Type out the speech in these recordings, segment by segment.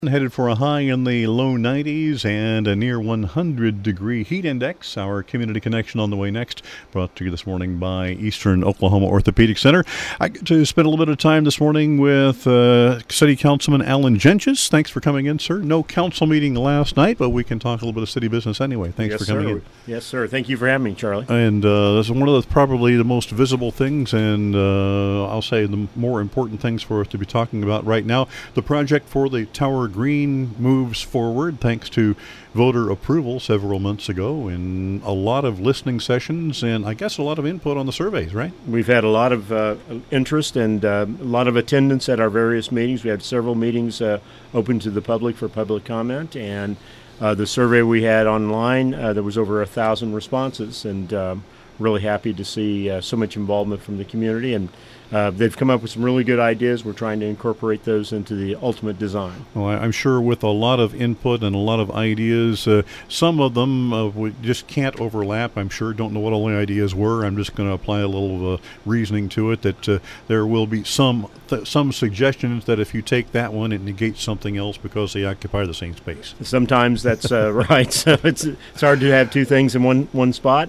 Headed for a high in the low 90s and a near 100-degree heat index. Our community connection on the way next, brought to you this morning by Eastern Oklahoma Orthopedic Center. I get to spend a little bit of time this morning with City Councilman Alan Gentges. Thanks for coming in, sir. No council meeting last night, but we can talk a little bit of city business anyway. Thanks for coming in. Yes, sir. Thank you for having me, Charlie. And this is one of probably the most visible things, and I'll say the more important things for us to be talking about right now. The project for the Tower Green moves forward thanks to voter approval several months ago, and a lot of listening sessions and I guess a lot of input on the surveys, right? We've had a lot of interest and a lot of attendance at our various meetings. We had several meetings open to the public for public comment, and the survey we had online, there was over 1,000 responses, and really happy to see so much involvement from the community, and they've come up with some really good ideas. We're trying to incorporate those into the ultimate design. Well, I'm sure with a lot of input and a lot of ideas, some of them we just can't overlap. I'm sure don't know what all the ideas were. I'm just going to apply a little reasoning to it that there will be some suggestions that if you take that one, it negates something else because they occupy the same space. Sometimes that's right. So it's hard to have two things in one spot.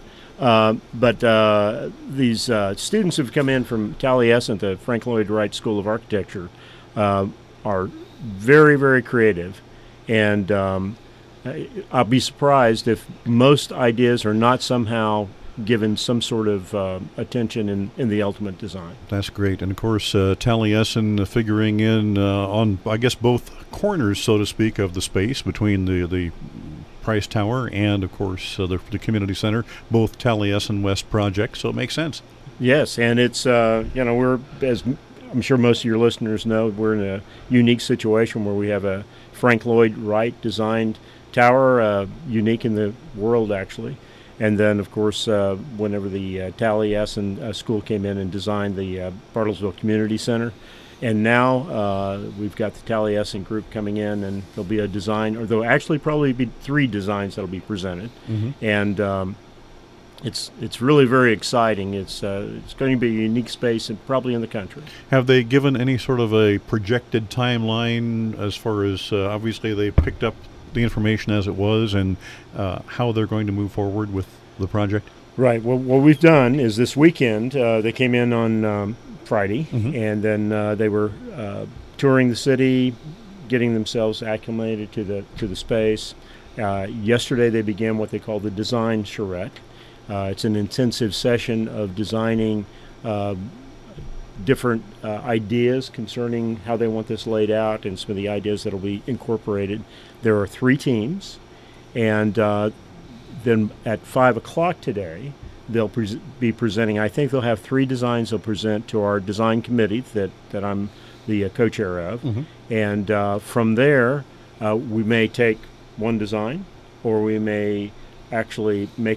But these students who've come in from Taliesin, the Frank Lloyd Wright School of Architecture, are very, very creative. And I'll be surprised if most ideas are not somehow given some sort of attention in the ultimate design. That's great. And, of course, Taliesin figuring in on, I guess, both corners, so to speak, of the space between the Price Tower and, of course, the community center, both Taliesin West projects, so it makes sense. Yes, and it's, we're, as I'm sure most of your listeners know, we're in a unique situation where we have a Frank Lloyd Wright designed tower, unique in the world, actually. And then, of course, whenever the Taliesin school came in and designed the Bartlesville Community Center, and now we've got the Taliesin group coming in, and there'll be a design, or there'll actually probably be 3 designs that'll be presented. Mm-hmm. And it's really very exciting. It's going to be a unique space, and probably in the country. Have they given any sort of a projected timeline as far as obviously they picked up the information as it was, and how they're going to move forward with the project? Right. Well, what we've done is this weekend they came in on Friday, mm-hmm. and then they were touring the city, getting themselves acclimated to the space. Yesterday they began what they call the design charrette. It's an intensive session of designing different ideas concerning how they want this laid out, and some of the ideas that will be incorporated. There are 3 teams, and then at 5 o'clock today, they'll be presenting. I think they'll have 3 designs they'll present to our design committee that I'm the co-chair of. Mm-hmm. And from there, we may take one design, or we may actually make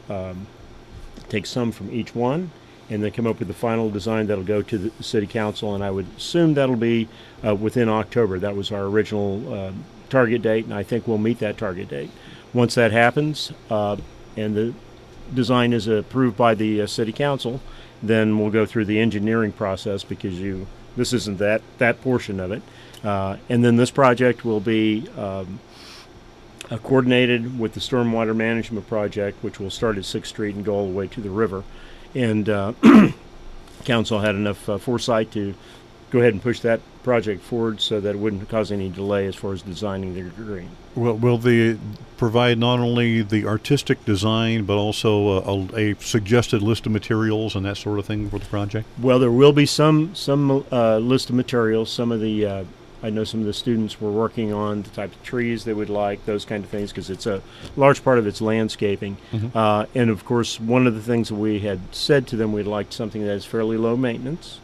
take some from each one, and then come up with the final design that'll go to the city council. And I would assume that'll be within October. That was our original target date, and I think we'll meet that target date. Once that happens, and the design is approved by the city council, then we'll go through the engineering process, because this isn't that portion of it. And then this project will be coordinated with the stormwater management project, which will start at 6th Street and go all the way to the river. And council had enough foresight to go ahead and push that project forward so that it wouldn't cause any delay as far as designing the green. Well, will they provide not only the artistic design, but also a suggested list of materials and that sort of thing for the project? Well, there will be some list of materials. Some of the I know some of the students were working on the type of trees they would like, those kind of things, because it's a large part of its landscaping. Mm-hmm. And of course, one of the things that we had said to them, we'd like something that is fairly low maintenance.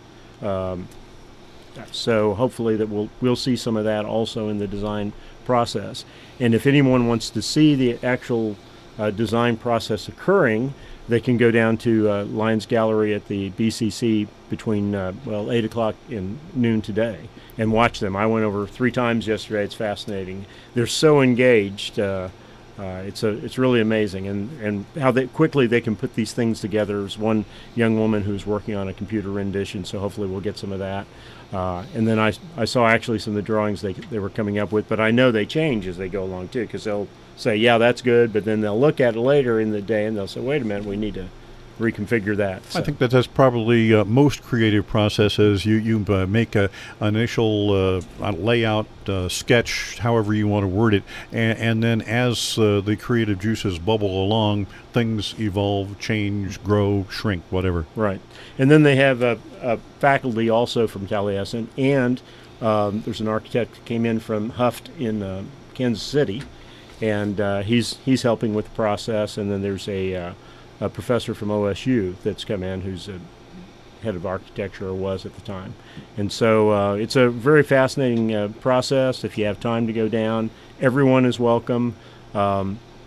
So hopefully that we'll see some of that also in the design process. And if anyone wants to see the actual design process occurring, they can go down to Lions Gallery at the BCC between 8 o'clock and noon today and watch them. I went over 3 times yesterday. It's fascinating. They're so engaged It's really amazing, and how quickly they can put these things together. There's one young woman who's working on a computer rendition, so hopefully we'll get some of that. And then I saw actually some of the drawings they were coming up with, but I know they change as they go along too, because they'll say, yeah, that's good, but then they'll look at it later in the day and they'll say, wait a minute, we need to reconfigure that. So. I think that's probably most creative processes. You make an initial layout, sketch, however you want to word it, and then as the creative juices bubble along, things evolve, change, grow, shrink, whatever. Right. And then they have a faculty also from Taliesin, and there's an architect who came in from Huft in Kansas City, and he's helping with the process. And then there's a professor from OSU that's come in who's a head of architecture, or was at the time. And so it's a very fascinating process. If you have time to go down, everyone is welcome. They're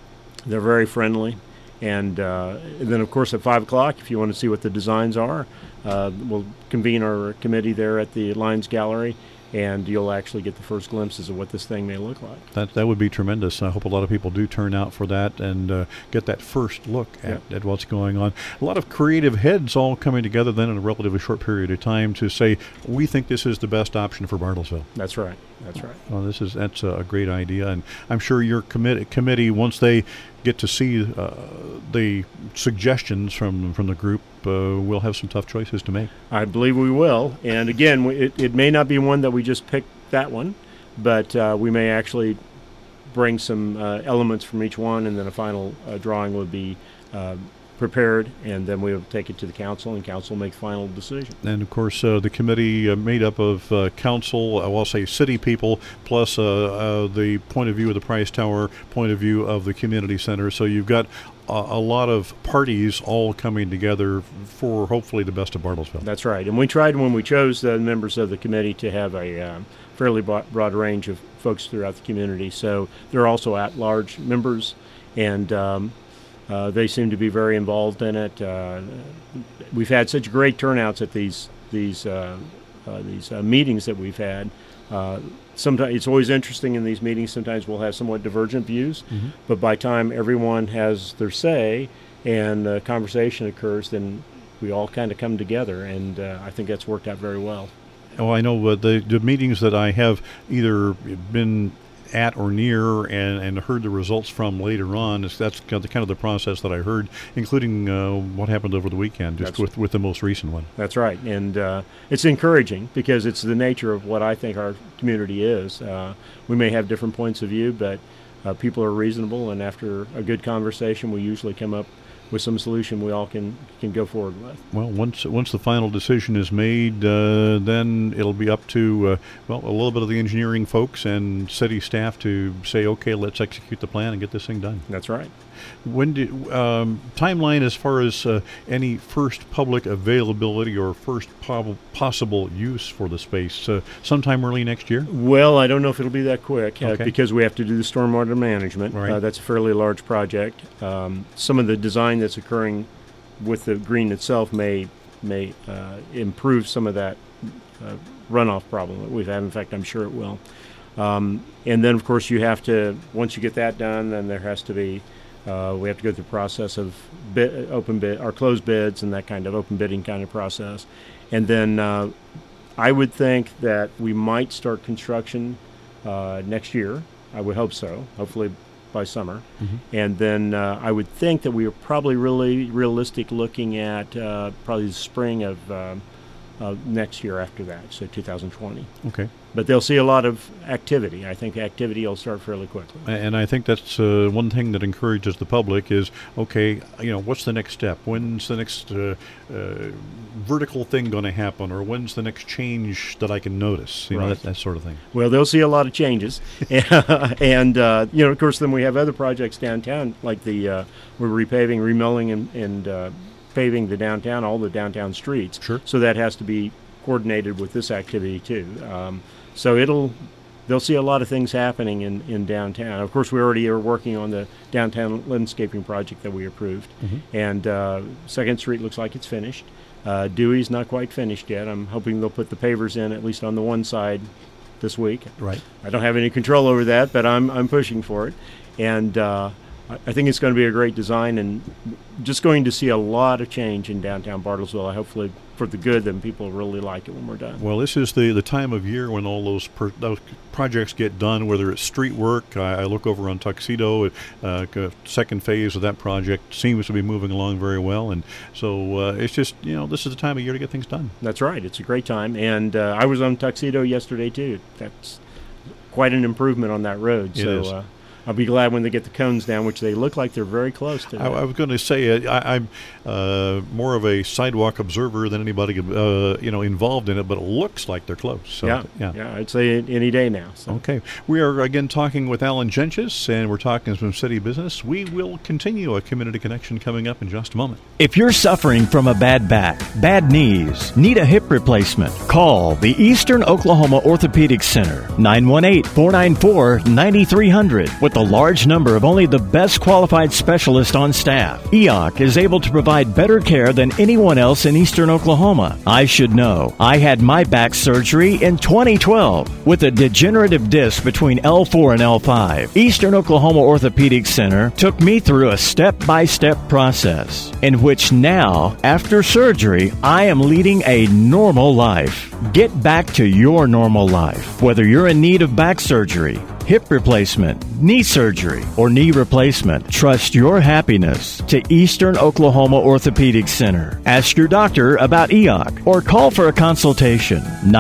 very friendly. And then, of course, at 5 o'clock, if you want to see what the designs are, we'll convene our committee there at the Lions Gallery, and you'll actually get the first glimpses of what this thing may look like. That would be tremendous. I hope a lot of people do turn out for that and get that first look at what's going on. A lot of creative heads all coming together then in a relatively short period of time to say, we think this is the best option for Bartlesville. That's right. That's right. Well, that's a great idea, and I'm sure your committee, once they get to see the suggestions from the group, we'll have some tough choices to make. I believe we will. And again, it may not be one that we just pick that one, but we may actually bring some elements from each one, and then a final drawing would be prepared, and then we'll take it to the council, and council will make the final decision. And of course, the committee made up of council, I'll say city people, plus the point of view of the Price Tower, point of view of the community center. So you've got a lot of parties all coming together for hopefully the best of Bartlesville. That's right. And we tried, when we chose the members of the committee, to have a fairly broad range of folks throughout the community. So they're also at-large members, and they seem to be very involved in it. We've had such great turnouts at these meetings that we've had. Sometimes it's always interesting in these meetings. Sometimes we'll have somewhat divergent views, but by the time everyone has their say and a conversation occurs, then we all kind of come together, and I think that's worked out very well. Oh, I know the meetings that I have either been at or near and heard the results from later on. That's kind of the process that I heard, including what happened over the weekend, just with the most recent one. That's right, and it's encouraging because it's the nature of what I think our community is. We may have different points of view, but people are reasonable, and after a good conversation, we usually come up with some solution we all can go forward with. Well, once the final decision is made, then it'll be up to a little bit of the engineering folks and city staff to say, okay, let's execute the plan and get this thing done. That's right. When timeline as far as any first public availability or first possible use for the space, sometime early next year? Well, I don't know if it'll be that quick Okay. because we have to do the stormwater management. Right. That's a fairly large project. Some of the design that's occurring with the green itself may improve some of that runoff problem that we've had. In fact, I'm sure it will. And then, of course, you have to, once you get that done, then there has to be we have to go through the process of open bid or closed bids and that kind of open bidding kind of process. And then I would think that we might start construction next year. I would hope so, hopefully by summer. And then I would think that we are probably really realistic looking at probably the spring of next year after that, so 2020. Okay. But they'll see a lot of activity. I think activity will start fairly quickly. And I think that's one thing that encourages the public is, okay, what's the next step? When's the next vertical thing going to happen? Or when's the next change that I can notice? Right. That sort of thing. Well, they'll see a lot of changes. And of course, then we have other projects downtown, like we're repaving, remilling, and paving the downtown, all the downtown streets. Sure. So that has to be coordinated with this activity, too. So they'll see a lot of things happening in downtown. Of course, we already are working on the downtown landscaping project that we approved. And 2nd Street looks like it's finished. Dewey's not quite finished yet. I'm hoping they'll put the pavers in, at least on the one side, this week. Right. I don't have any control over that, but I'm pushing for it. And I think it's going to be a great design, and just going to see a lot of change in downtown Bartlesville. Hopefully for the good, then people really like it when we're done. Well, this is the time of year when all those projects get done, whether it's street work. I look over on Tuxedo. Second phase of that project seems to be moving along very well. And so it's just, this is the time of year to get things done. That's right. It's a great time. And I was on Tuxedo yesterday, too. That's quite an improvement on that road. It is. I'll be glad when they get the cones down, which they look like they're very close to. I was going to say I'm more of a sidewalk observer than anybody involved in it, but it looks like they're close. So, yeah, I'd say any day now. So. Okay, we are again talking with Alan Gentges, and we're talking some city business. We will continue a community connection coming up in just a moment. If you're suffering from a bad back, bad knees, need a hip replacement, call the Eastern Oklahoma Orthopedic Center, 918-494-9300. With a large number of only the best qualified specialists on staff, EOC is able to provide better care than anyone else in Eastern Oklahoma. I should know. I had my back surgery in 2012 with a degenerative disc between L4 and L5. Eastern Oklahoma Orthopedic Center took me through a step-by-step process in which now, after surgery, I am leading a normal life. Get back to your normal life, whether you're in need of back surgery, hip replacement, knee surgery, or knee replacement. Trust your happiness to Eastern Oklahoma Orthopedic Center. Ask your doctor about EOC or call for a consultation.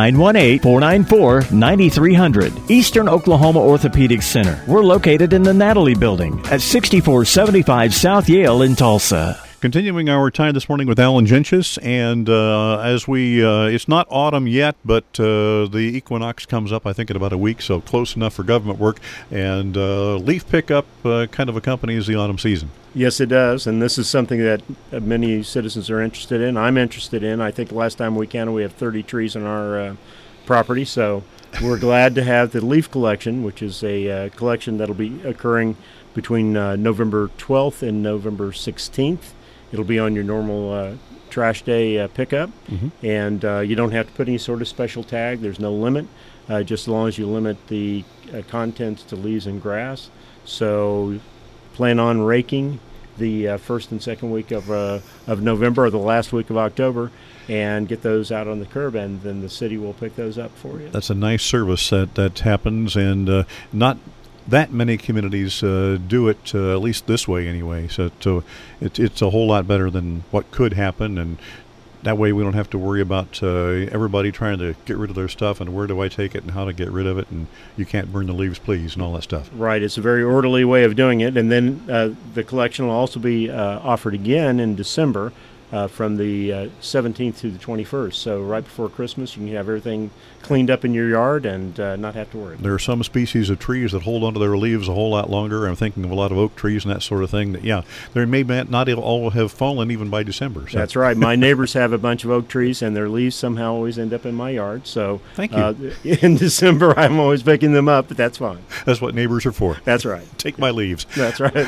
918-494-9300. Eastern Oklahoma Orthopedic Center. We're located in the Natalie Building at 6475 South Yale in Tulsa. Continuing our time this morning with Alan Gentges, and as it's not autumn yet, but the equinox comes up, I think, in about a week, so close enough for government work, and leaf pickup kind of accompanies the autumn season. Yes, it does, and this is something that many citizens are interested in. I'm interested in. I think the last time we counted, we have 30 trees on our property, so we're glad to have the leaf collection, which is a collection that'll be occurring between November 12th and November 16th. It'll be on your normal trash day pickup, and you don't have to put any sort of special tag. There's no limit, just as long as you limit the contents to leaves and grass. So plan on raking the first and second week of November or the last week of October and get those out on the curb, and then the city will pick those up for you. That's a nice service that happens, and not that many communities do it, at least this way anyway. So it's a whole lot better than what could happen, and that way we don't have to worry about everybody trying to get rid of their stuff and where do I take it and how to get rid of it, and you can't burn the leaves, please, and all that stuff. Right. It's a very orderly way of doing it. And then the collection will also be offered again in December from the 17th to the 21st. So right before Christmas, you can have everything cleaned up in your yard and not have to worry. There are some species of trees that hold onto their leaves a whole lot longer. I'm thinking of a lot of oak trees and that sort of thing. That, they may not all have fallen even by December. So. That's right. My neighbors have a bunch of oak trees, and their leaves somehow always end up in my yard. So thank you. In December, I'm always picking them up, but that's fine. That's what neighbors are for. That's right. Take my leaves. That's right.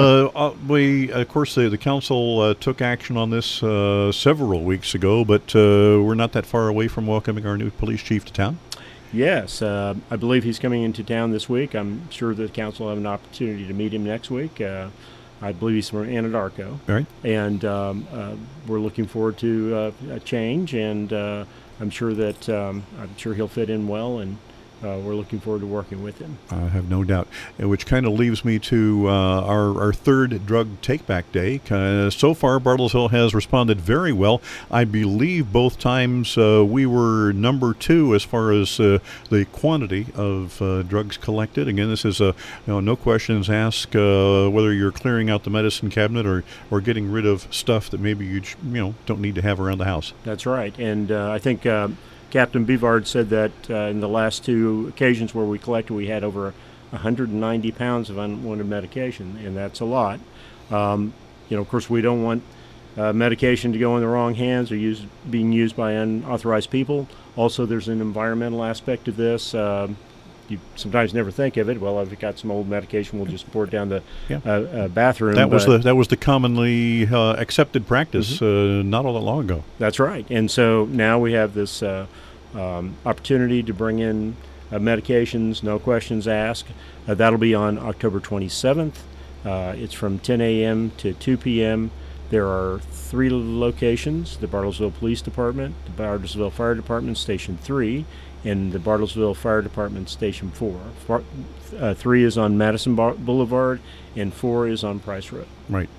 Of course, the council took action on this several weeks ago, but we're not that far away from welcoming our new police chief to town. Yes, I believe he's coming into town this week. I'm sure the council will have an opportunity to meet him next week. I believe he's from Anadarko. Right. And we're looking forward to a change, and I'm sure he'll fit in well, and we're looking forward to working with him. I have no doubt. Which kind of leaves me to our third drug take-back day. So far, Bartlesville has responded very well. I believe both times we were number 2 as far as the quantity of drugs collected. Again, this is no questions asked whether you're clearing out the medicine cabinet or getting rid of stuff that maybe you don't need to have around the house. That's right. And I think Captain Bevard said that in the last 2 occasions where we collected, we had over 190 pounds of unwanted medication, and that's a lot. Of course, we don't want medication to go in the wrong hands or being used by unauthorized people. Also, there's an environmental aspect to this. You sometimes never think of it. Well, if you've got some old medication, we'll just pour it down the bathroom. That was the commonly accepted practice not all that long ago. That's right. And so now we have this opportunity to bring in medications, no questions asked. That'll be on October 27th. It's from 10 a.m. to 2 p.m. There are 3 locations: the Bartlesville Police Department, the Bartlesville Fire Department Station 3, and the Bartlesville Fire Department Station 4. 3 is on Madison Boulevard, and 4 is on Price Road. Right.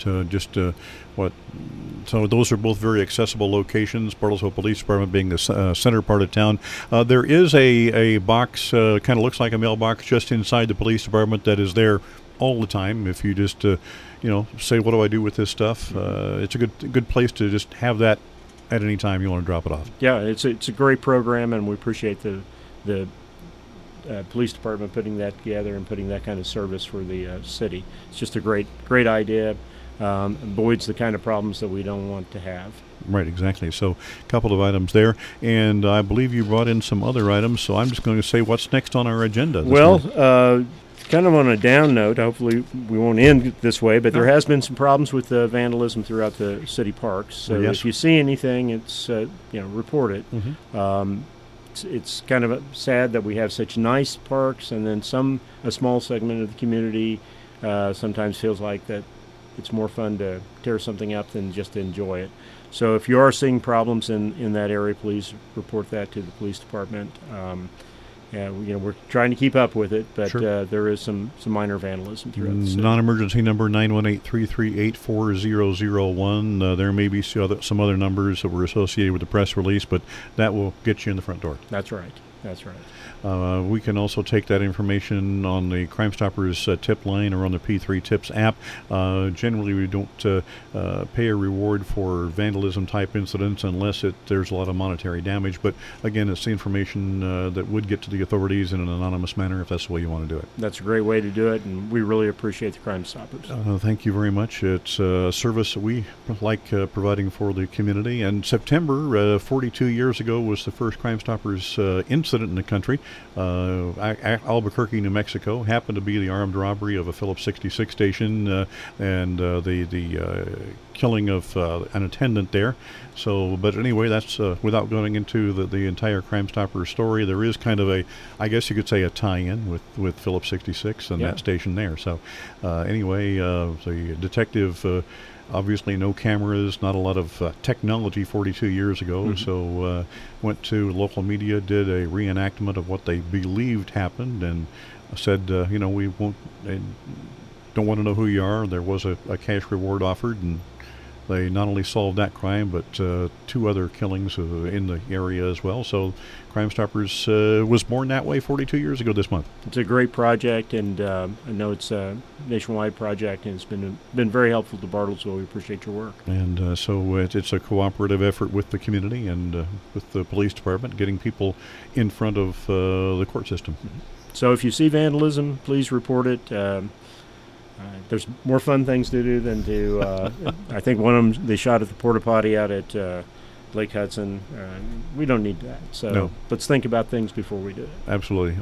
So those are both very accessible locations, Bartlesville Police Department being the center part of town. There is a box, kind of looks like a mailbox just inside the police department that is there all the time. If you just, say, what do I do with this stuff? It's a good place to just have that at any time you want to drop it off. Yeah, it's a great program, and we appreciate the police department putting that together and putting that kind of service for the city. It's just a great idea. Avoids the kind of problems that we don't want to have. Right, exactly. So a couple of items there, and I believe you brought in some other items, so I'm just going to say what's next on our agenda. Kind of on a down note, hopefully we won't end this way, but there has been some problems with vandalism throughout the city parks. So if you see anything, it's report it. Mm-hmm. It's kind of sad that we have such nice parks, and then a small segment of the community sometimes feels like that it's more fun to tear something up than just to enjoy it. So if you are seeing problems in that area, please report that to the police department. We're trying to keep up with it, but sure. There is some minor vandalism throughout the city. Non-emergency number 918-338-4001. There may be some other numbers that were associated with the press release, but that will get you in the front door. That's right. We can also take that information on the Crime Stoppers tip line or on the P3 Tips app. Generally, we don't pay a reward for vandalism type incidents unless there's a lot of monetary damage. But again, it's the information that would get to the authorities in an anonymous manner if that's the way you want to do it. That's a great way to do it, and we really appreciate the Crime Stoppers. Thank you very much. It's a service that we like providing for the community. And September, 42 years ago, was the first Crime Stoppers incident in the country. Albuquerque, New Mexico, happened to be the armed robbery of a Phillips 66 station and the killing of an attendant there. So, but anyway, that's without going into the entire Crime Stoppers story. There is kind of I guess you could say, a tie-in with Phillips 66 and that station there. So, anyway, the detective. Obviously, no cameras, not a lot of technology 42 years ago. Mm-hmm. So went to local media, did a reenactment of what they believed happened, and said, we don't want to know who you are. There was a cash reward offered, and they not only solved that crime, but 2 other killings in the area as well. So Crime Stoppers was born that way 42 years ago this month. It's a great project, and I know it's a nationwide project, and it's been very helpful to Bartlesville. We appreciate your work. And so it's a cooperative effort with the community and with the police department, getting people in front of the court system. Mm-hmm. So if you see vandalism, please report it. There's more fun things to do than to, I think one of them, they shot at the porta potty out at Lake Hudson. We don't need that. So let's think about things before we do it. Absolutely.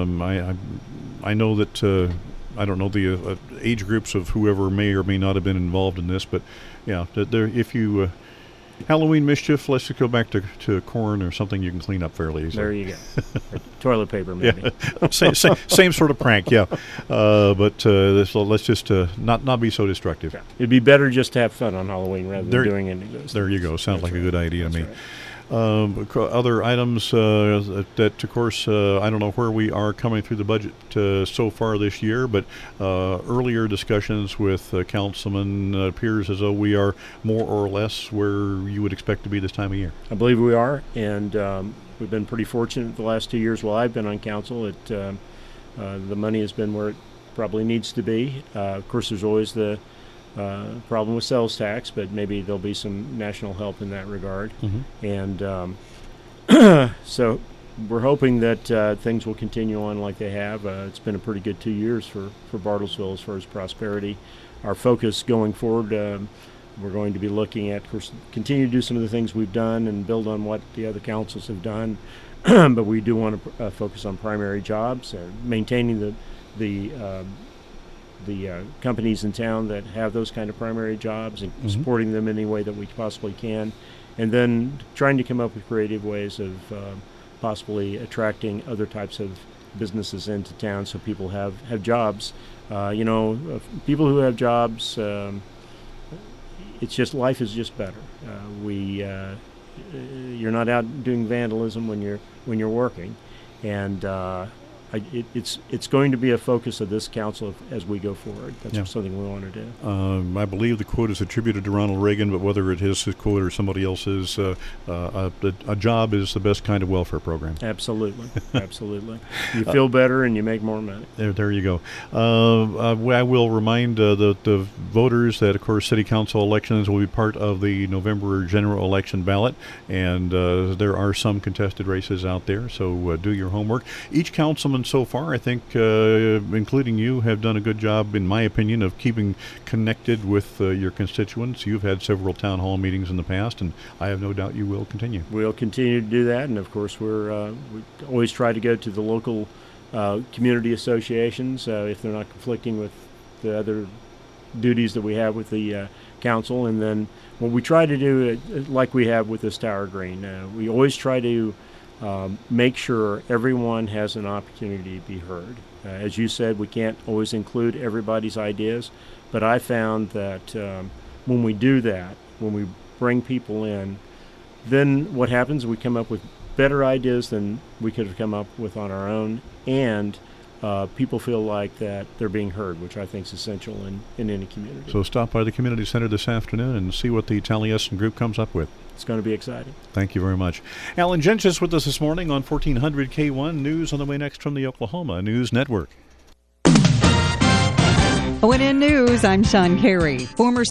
I know that, I don't know the age groups of whoever may or may not have been involved in this, but yeah, if you, Halloween mischief, let's just go back to corn or something you can clean up fairly easily. There you go. Toilet paper, maybe. Yeah. same sort of prank, yeah. But so let's just not be so destructive. Yeah. It'd be better just to have fun on Halloween rather than doing any of those. There you go. Sounds like a good idea to me. Right. Other items that, of course, I don't know where we are coming through the budget so far this year, but earlier discussions with councilmen appears as though we are more or less where you would expect to be this time of year. I believe we are, and we've been pretty fortunate the last 2 years while I've been on council. The money has been where it probably needs to be. Of course, there's always the problem with sales tax, but maybe there'll be some national help in that regard. Mm-hmm. And so we're hoping that things will continue on like they have. It's been a pretty good 2 years for Bartlesville as far as prosperity. Our focus going forward, we're going to be looking at, of course, continue to do some of the things we've done and build on what the other councils have done. But we do want to focus on primary jobs, maintaining the companies in town that have those kind of primary jobs and supporting them any way that we possibly can, and then trying to come up with creative ways of possibly attracting other types of businesses into town so people have jobs. People who have jobs, it's just life is just better. You're not out doing vandalism when you're working, and it's going to be a focus of this council as we go forward. That's something we want to do. I believe the quote is attributed to Ronald Reagan, but whether it is his quote or somebody else's, a job is the best kind of welfare program. Absolutely, absolutely. You feel better and you make more money. There you go. I will remind the voters that, of course, city council elections will be part of the November general election ballot, and there are some contested races out there, so do your homework. Each councilman so far, I think, including you, have done a good job, in my opinion, of keeping connected with your constituents. You've had several town hall meetings in the past, and I have no doubt you will continue. We'll continue to do that, and of course, we always try to go to the local community associations if they're not conflicting with the other duties that we have with the council. And then what we try to do, like we have with this Tower Green, we always try to make sure everyone has an opportunity to be heard. As you said, we can't always include everybody's ideas, but I found that when we do that, when we bring people in, then what happens, we come up with better ideas than we could have come up with on our own, and people feel like that they're being heard, which I think is essential in any community. So stop by the community center this afternoon and see what the Taliesin group comes up with. It's going to be exciting. Thank you very much. Alan Gentges with us this morning on 1400 K1 News, on the way next from the Oklahoma News Network. ONN News, I'm Sean Carey. Former